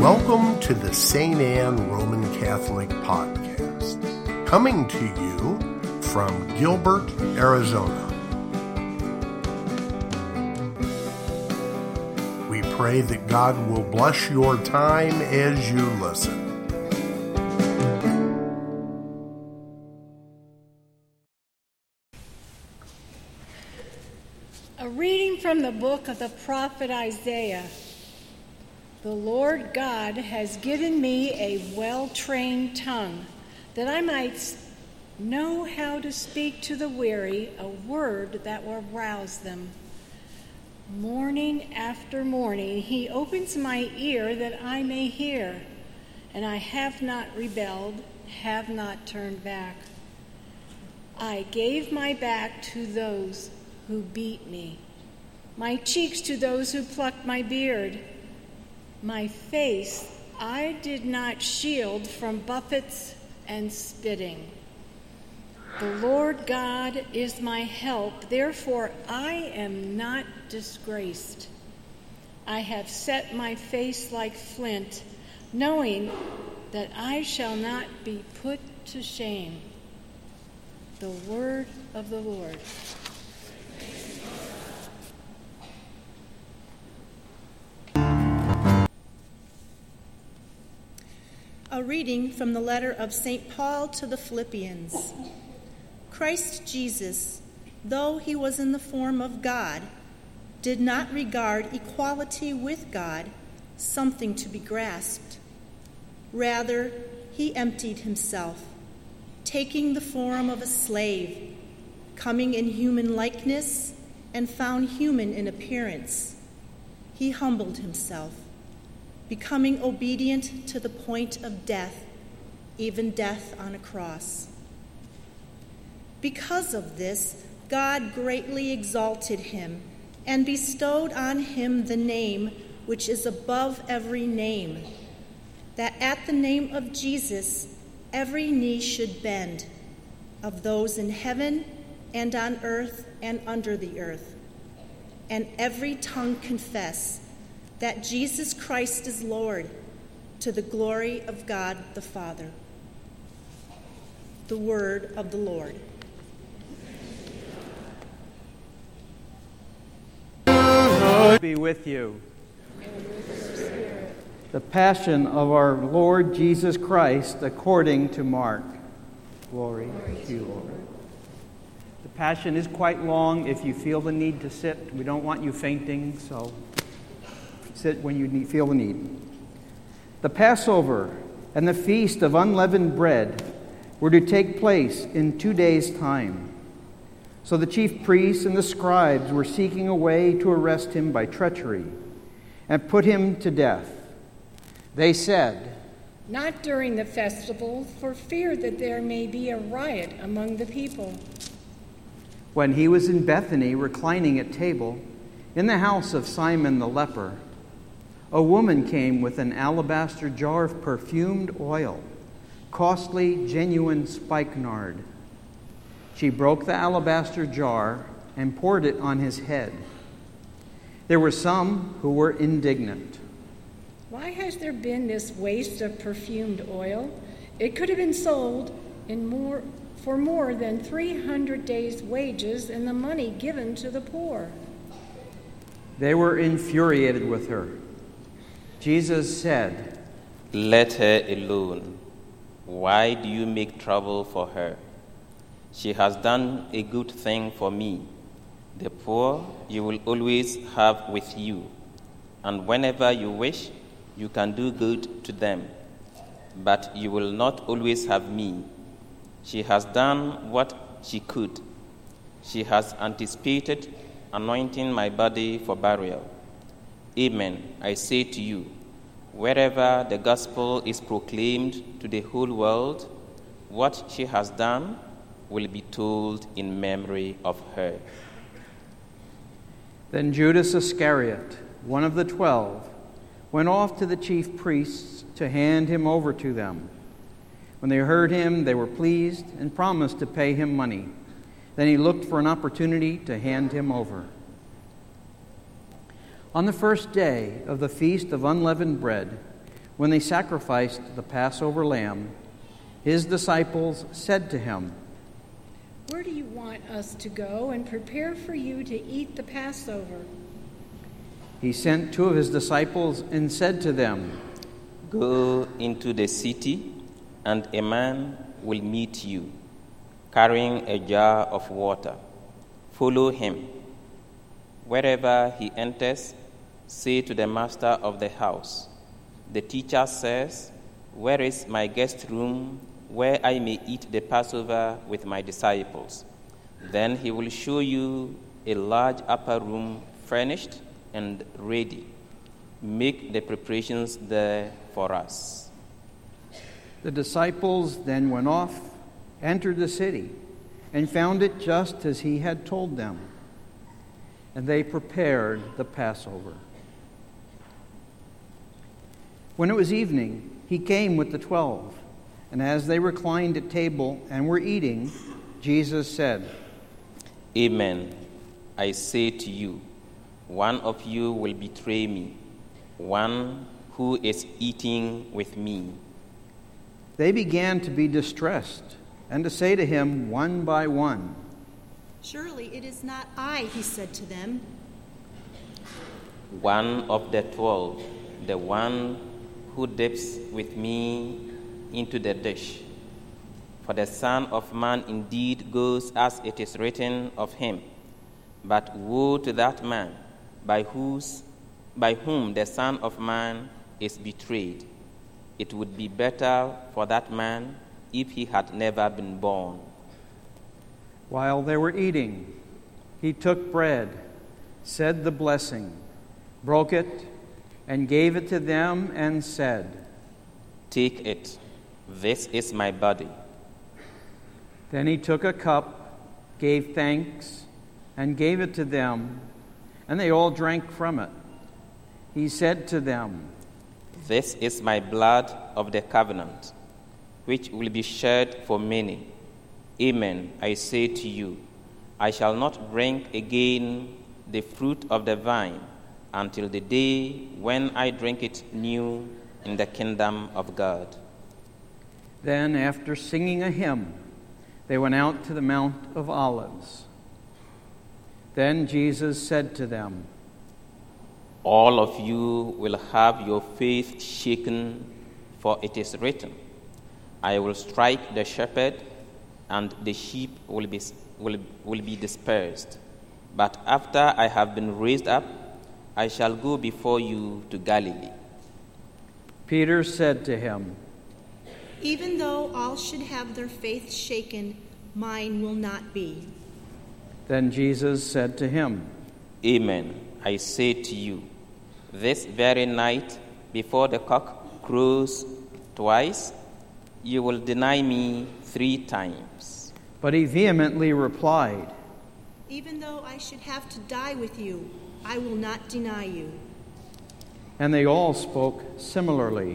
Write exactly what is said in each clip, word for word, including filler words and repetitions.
Welcome to the Saint Anne Roman Catholic Podcast, coming to you from Gilbert, Arizona. We pray that God will bless your time as you listen. A reading from the book of the prophet Isaiah. The Lord God has given me a well-trained tongue, that I might know how to speak to the weary a word that will rouse them. Morning after morning he opens my ear that I may hear, and I have not rebelled, have not turned back. I gave my back to those who beat me, my cheeks to those who plucked my beard. My face I did not shield from buffets and spitting. The Lord God is my help, therefore I am not disgraced. I have set my face like flint, knowing that I shall not be put to shame. The word of the Lord. A reading from the letter of Saint Paul to the Philippians. Christ Jesus, though he was in the form of God, did not regard equality with God something to be grasped. Rather, he emptied himself, taking the form of a slave, coming in human likeness, and found human in appearance. He humbled himself, becoming obedient to the point of death, even death on a cross. Because of this, God greatly exalted him and bestowed on him the name which is above every name, that at the name of Jesus every knee should bend, of those in heaven and on earth and under the earth, and every tongue confess that Jesus Christ is Lord, to the glory of God the Father. The word of the Lord. Be with you. The Passion of our Lord Jesus Christ according to Mark. Glory to you, Lord. The Passion is quite long. If you feel the need to sit, we don't want you fainting, so sit when you need, feel the need. The Passover and the Feast of Unleavened Bread were to take place in two days' time. So the chief priests and the scribes were seeking a way to arrest him by treachery and put him to death. They said, Not during the festival, for fear that there may be a riot among the people. When he was in Bethany, reclining at table, in the house of Simon the leper, a woman came with an alabaster jar of perfumed oil, costly, genuine spikenard. She broke the alabaster jar and poured it on his head. There were some who were indignant. Why has there been this waste of perfumed oil? It could have been sold in more for more than three hundred days' wages and the money given to the poor. They were infuriated with her. Jesus said, Let her alone. Why do you make trouble for her? She has done a good thing for me. The poor you will always have with you, and whenever you wish, you can do good to them. But you will not always have me. She has done what she could. She has anticipated anointing my body for burial. Amen, I say to you, wherever the gospel is proclaimed to the whole world, what she has done will be told in memory of her. Then Judas Iscariot, one of the twelve, went off to the chief priests to hand him over to them. When they heard him, they were pleased and promised to pay him money. Then he looked for an opportunity to hand him over. On the first day of the Feast of Unleavened Bread, when they sacrificed the Passover lamb, his disciples said to him, "Where do you want us to go and prepare for you to eat the Passover?" He sent two of his disciples and said to them, "Go into the city, and a man will meet you, carrying a jar of water. Follow him. Wherever he enters, say to the master of the house, 'The teacher says, where is my guest room where I may eat the Passover with my disciples?' Then he will show you a large upper room furnished and ready. Make the preparations there for us." The disciples then went off, entered the city, and found it just as he had told them. And they prepared the Passover. When it was evening, he came with the twelve, and as they reclined at table and were eating, Jesus said, "Amen. I say to you, one of you will betray me, one who is eating with me." They began to be distressed and to say to him one by one, "Surely it is not I," he said to them. "One of the twelve, the one who dips with me into the dish. For the Son of Man indeed goes as it is written of him. But woe to that man by whose by whom the Son of Man is betrayed. It would be better for that man if he had never been born." While they were eating, he took bread, said the blessing, broke it, and gave it to them and said, "Take it. This is my body." Then he took a cup, gave thanks, and gave it to them, and they all drank from it. He said to them, "This is my blood of the covenant, which will be shed for many. Amen, I say to you, I shall not drink again the fruit of the vine until the day when I drink it new in the kingdom of God." Then, after singing a hymn, they went out to the Mount of Olives. Then Jesus said to them, "All of you will have your faith shaken, for it is written, I will strike the shepherd, and the sheep will be, will, will be dispersed. But after I have been raised up, I shall go before you to Galilee." Peter said to him, "Even though all should have their faith shaken, mine will not be." Then Jesus said to him, "Amen, I say to you, this very night, before the cock crows twice, you will deny me three times." But he vehemently replied, "Even though I should have to die with you, I will not deny you." and they all spoke similarly.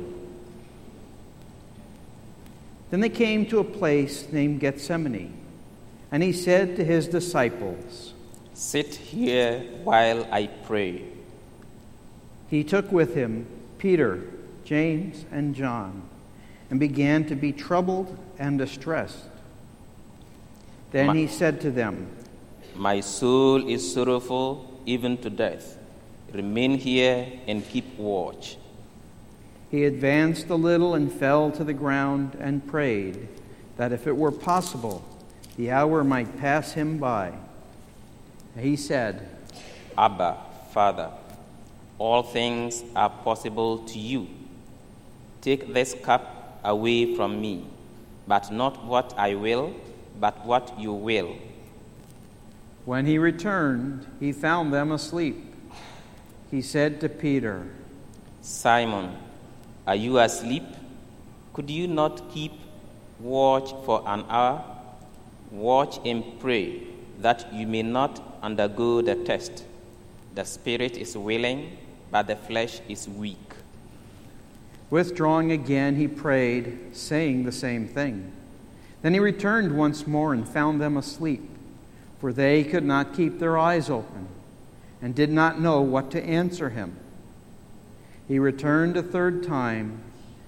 Then they came to a place named Gethsemane, and he said to his disciples, "Sit here while I pray." He took with him Peter, James, and John, and began to be troubled and distressed. Then My, he said to them, "My soul is sorrowful even to death. Remain here and keep watch." He advanced a little and fell to the ground and prayed that if it were possible, the hour might pass him by. He said, "Abba, Father, all things are possible to you. Take this cup away from me, but not what I will, but what you will." When he returned, he found them asleep. He said to Peter, "Simon, are you asleep? Could you not keep watch for an hour? Watch and pray, that you may not undergo the test. The spirit is willing, but the flesh is weak." Withdrawing again, he prayed, saying the same thing. Then he returned once more and found them asleep, for they could not keep their eyes open, and did not know what to answer him. He returned a third time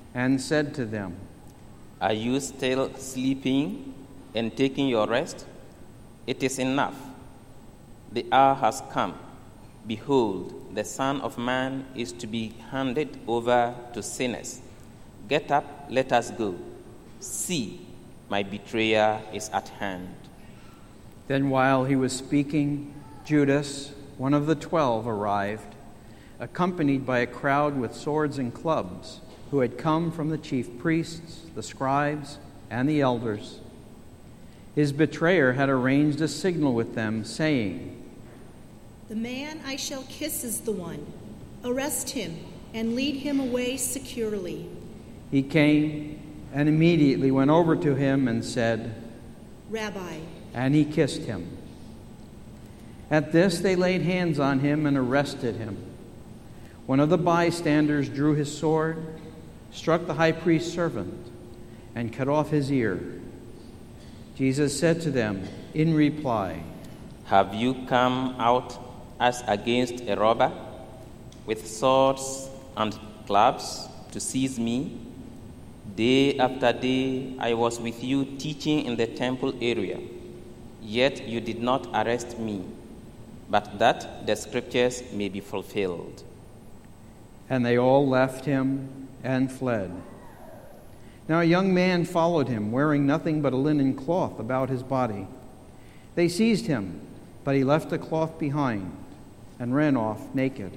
and said to them, Are you still sleeping and taking your rest? It is enough. The hour has come. Behold, the Son of Man is to be handed over to sinners. Get up, let us go. See, my betrayer is at hand. Then while he was speaking, Judas, one of the twelve, arrived, accompanied by a crowd with swords and clubs, who had come from the chief priests, the scribes, and the elders. His betrayer had arranged a signal with them, saying, The man I shall kiss is the one. Arrest him and lead him away securely. He came and immediately went over to him and said, Rabbi. And he kissed him. At this they laid hands on him and arrested him. One of the bystanders drew his sword, struck the high priest's servant, and cut off his ear. Jesus said to them in reply, Have you come out as against a robber, with swords and clubs, to seize me? Day after day I was with you teaching in the temple area, yet you did not arrest me, but that the scriptures may be fulfilled. And they all left him and fled. Now a young man followed him, wearing nothing but a linen cloth about his body. They seized him, but he left the cloth behind and ran off naked.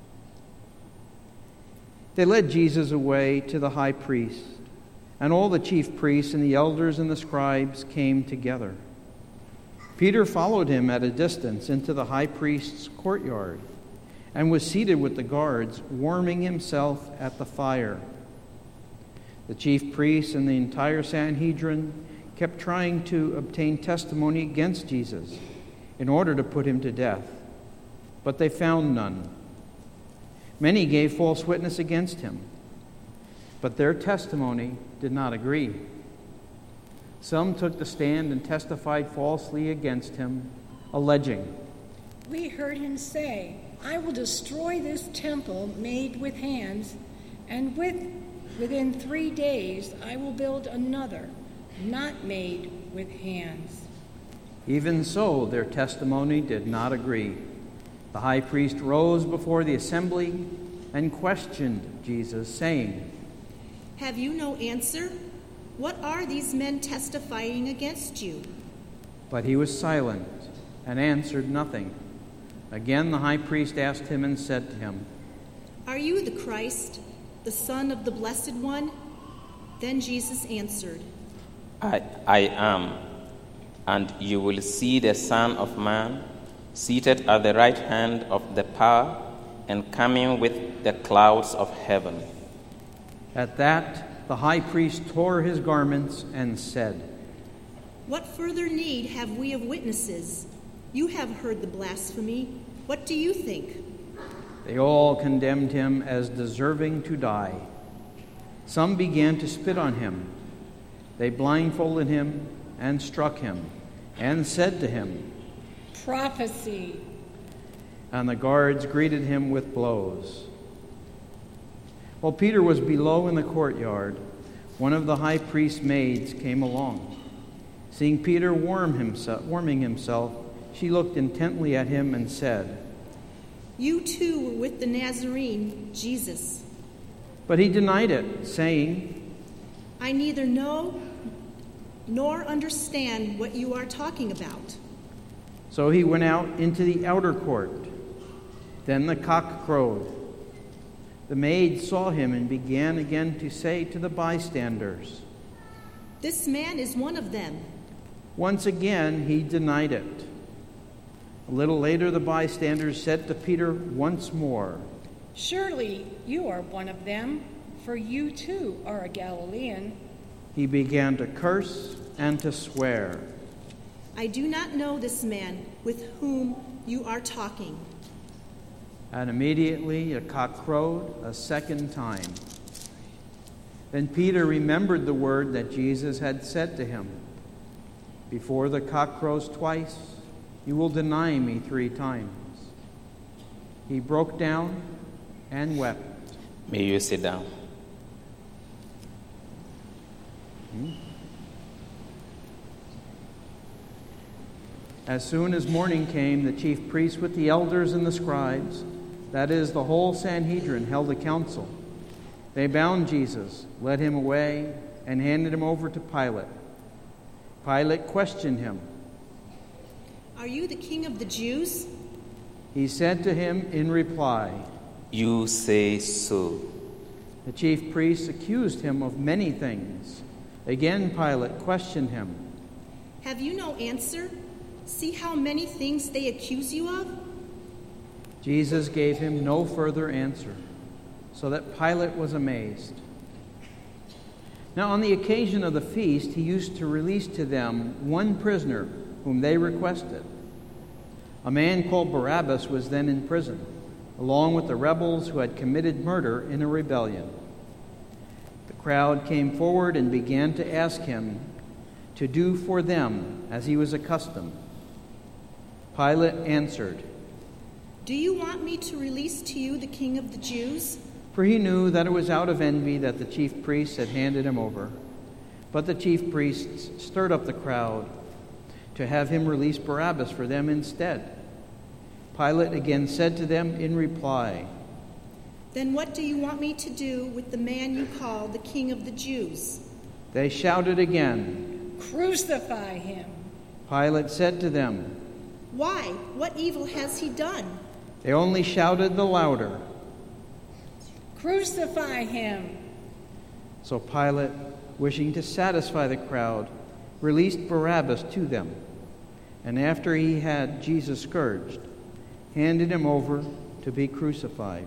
They led Jesus away to the high priest, and all the chief priests and the elders and the scribes came together. Peter followed him at a distance into the high priest's courtyard and was seated with the guards, warming himself at the fire. The chief priests and the entire Sanhedrin kept trying to obtain testimony against Jesus in order to put him to death, but they found none. Many gave false witness against him, but their testimony did not agree. Some took the stand and testified falsely against him, alleging, We heard him say, I will destroy this temple made with hands, and with, within three days I will build another, not made with hands. Even so, their testimony did not agree. The high priest rose before the assembly and questioned Jesus, saying, Have you no answer? What are these men testifying against you? But he was silent and answered nothing. Again the high priest asked him and said to him, Are you the Christ, the Son of the Blessed One? Then Jesus answered, I, I am, and you will see the Son of Man seated at the right hand of the power and coming with the clouds of heaven. At that, the high priest tore his garments and said, What further need have we of witnesses? You have heard the blasphemy. What do you think? They all condemned him as deserving to die. Some began to spit on him. They blindfolded him and struck him and said to him, Prophecy. And the guards greeted him with blows. While Peter was below in the courtyard, one of the high priest's maids came along. Seeing Peter warm himself, warming himself, she looked intently at him and said, You too were with the Nazarene, Jesus. But he denied it, saying, I neither know nor understand what you are talking about. So he went out into the outer court. Then the cock crowed. The maid saw him and began again to say to the bystanders, This man is one of them. Once again he denied it. A little later the bystanders said to Peter once more, Surely you are one of them, for you too are a Galilean. He began to curse and to swear. I do not know this man with whom you are talking. And immediately a cock crowed a second time. Then Peter remembered the word that Jesus had said to him, Before the cock crows twice, you will deny me three times. He broke down and wept. May you sit down. Hmm? As soon as morning came, the chief priests with the elders and the scribes, that is, the whole Sanhedrin, held a council. They bound Jesus, led him away, and handed him over to Pilate. Pilate questioned him. "Are you the king of the Jews?" He said to him in reply, "You say so." The chief priests accused him of many things. Again, Pilate questioned him. "Have you no answer? See how many things they accuse you of?" Jesus gave him no further answer, so that Pilate was amazed. Now, on the occasion of the feast, he used to release to them one prisoner whom they requested. A man called Barabbas was then in prison, along with the rebels who had committed murder in a rebellion. The crowd came forward and began to ask him to do for them as he was accustomed. Pilate answered, "Do you want me to release to you the king of the Jews?" For he knew that it was out of envy that the chief priests had handed him over. But the chief priests stirred up the crowd to have him release Barabbas for them instead. Pilate again said to them in reply, "Then what do you want me to do with the man you call the king of the Jews?" They shouted again. Crucify him. Pilate said to them, "Why? What evil has he done?" They only shouted the louder. Crucify him. So Pilate, wishing to satisfy the crowd, released Barabbas to them, and after he had Jesus scourged, handed him over to be crucified.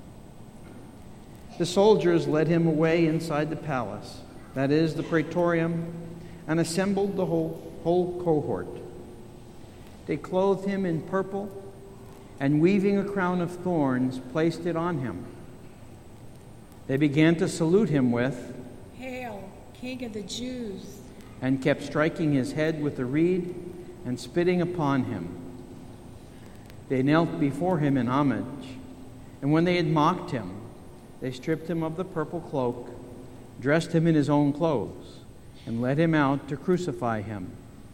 The soldiers led him away inside the palace, that is, the praetorium, and assembled the whole, whole cohort. They clothed him in purple, and weaving a crown of thorns, placed it on him. They began to salute him with, Hail, King of the Jews, and kept striking his head with a reed and spitting upon him. They knelt before him in homage, and when they had mocked him, they stripped him of the purple cloak, dressed him in his own clothes, and led him out to crucify him.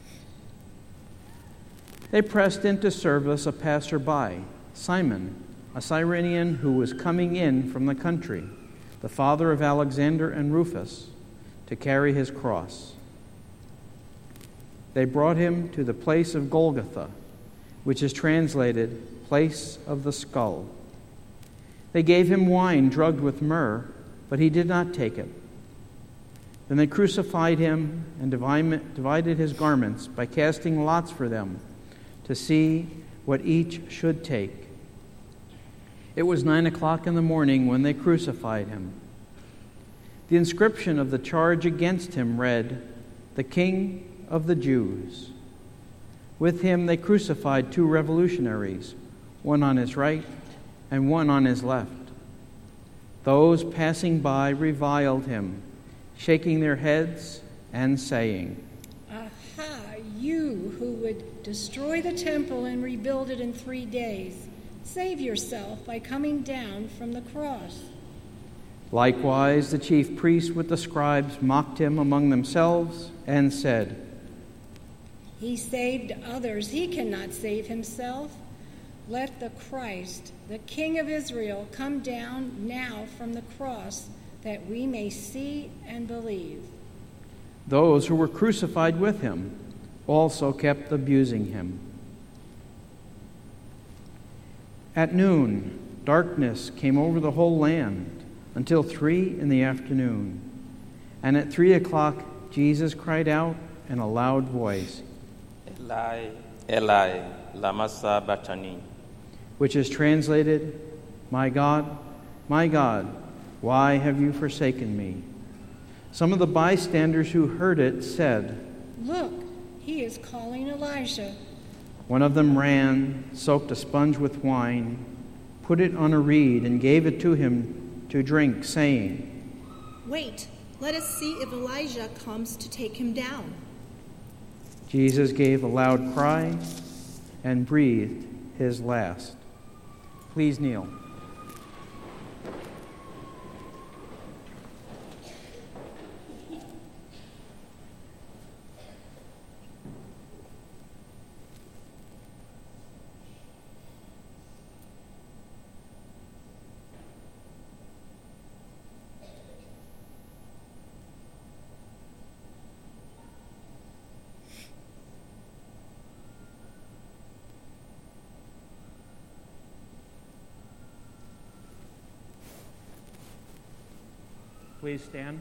They pressed into service a passerby, Simon, a Cyrenian who was coming in from the country, the father of Alexander and Rufus, to carry his cross. They brought him to the place of Golgotha, which is translated, place of the skull. They gave him wine drugged with myrrh, but he did not take it. Then they crucified him and divided his garments by casting lots for them to see what each should take. It was nine o'clock in the morning when they crucified him. The inscription of the charge against him read, "The King of the Jews." With him they crucified two revolutionaries, one on his right and one on his left. Those passing by reviled him, shaking their heads and saying, Aha, you who would destroy the temple and rebuild it in three days, save yourself by coming down from the cross. Likewise, the chief priests with the scribes mocked him among themselves and said, He saved others, he cannot save himself. Let the Christ, the King of Israel, come down now from the cross, that we may see and believe. Those who were crucified with him also kept abusing him. At noon, darkness came over the whole land until three in the afternoon. And at three o'clock, Jesus cried out in a loud voice, Eli, Eli, lama sabachthani, which is translated, My God, my God, why have you forsaken me? Some of the bystanders who heard it said, Look, he is calling Elijah. One of them ran, soaked a sponge with wine, put it on a reed, and gave it to him to drink, saying, Wait, let us see if Elijah comes to take him down. Jesus gave a loud cry and breathed his last. Please kneel. please stand?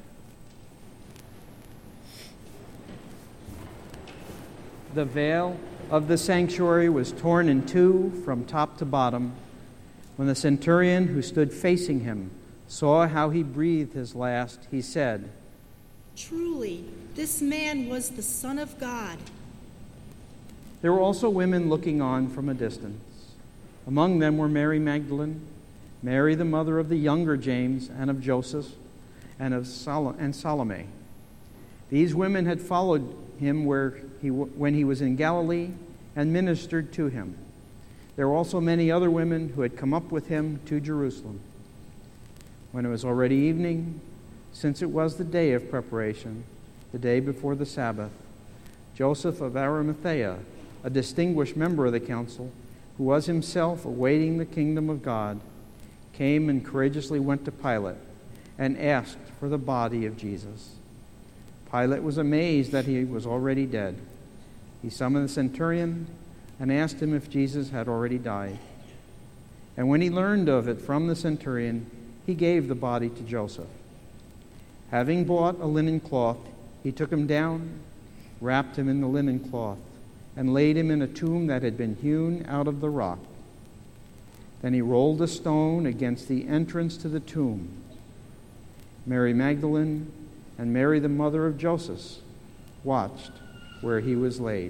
The veil of the sanctuary was torn in two from top to bottom. When the centurion who stood facing him saw how he breathed his last, he said, "Truly, this man was the Son of God." There were also women looking on from a distance. Among them were Mary Magdalene, Mary the mother of the younger James and of Joseph, and of Sol- and Salome. These women had followed him where he when he was in Galilee and ministered to him. There were also many other women who had come up with him to Jerusalem. When it was already evening, since it was the day of preparation, the day before the Sabbath, Joseph of Arimathea, a distinguished member of the council, who was himself awaiting the kingdom of God, came and courageously went to Pilate and asked for the body of Jesus. Pilate was amazed that he was already dead. He summoned the centurion and asked him if Jesus had already died. And when he learned of it from the centurion, he gave the body to Joseph. Having bought a linen cloth, he took him down, wrapped him in the linen cloth, and laid him in a tomb that had been hewn out of the rock. Then he rolled a stone against the entrance to the tomb. Mary Magdalene and Mary the mother of Joseph watched where he was laid.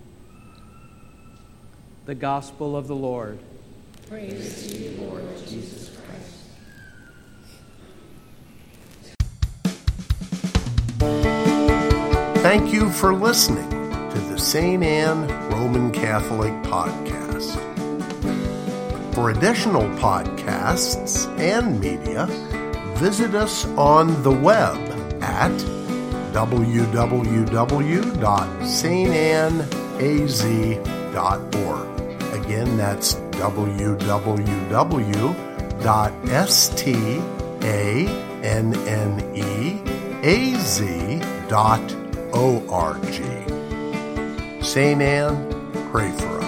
The Gospel of the Lord. Praise to you, Lord Jesus Christ. Thank you for listening to the Saint Anne Roman Catholic Podcast. For additional podcasts and media, visit us on the web at w w w dot saint anne a z dot org. Again, that's w w w dot saint anne a z dot org. Saint Anne, pray for us.